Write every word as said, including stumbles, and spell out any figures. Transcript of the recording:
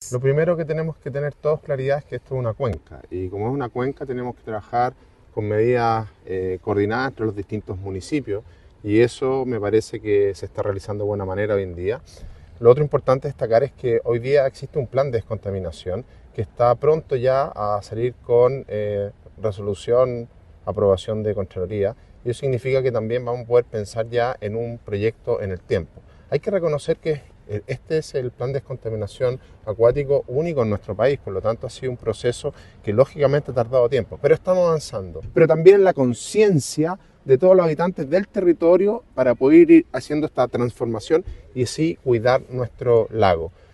Lo primero que tenemos que tener todos claridad es que esto es una cuenca, y como es una cuenca tenemos que trabajar con medidas eh, coordinadas entre los distintos municipios, y eso me parece que se está realizando de buena manera hoy en día. Lo otro importante destacar es que hoy día existe un plan de descontaminación que está pronto ya a salir con eh, resolución, aprobación de Contraloría, y eso significa que también vamos a poder pensar ya en un proyecto en el tiempo. Hay que reconocer que este es el plan de descontaminación acuático único en nuestro país, por lo tanto ha sido un proceso que lógicamente ha tardado tiempo, pero estamos avanzando. Pero también la conciencia de todos los habitantes del territorio para poder ir haciendo esta transformación y así cuidar nuestro lago.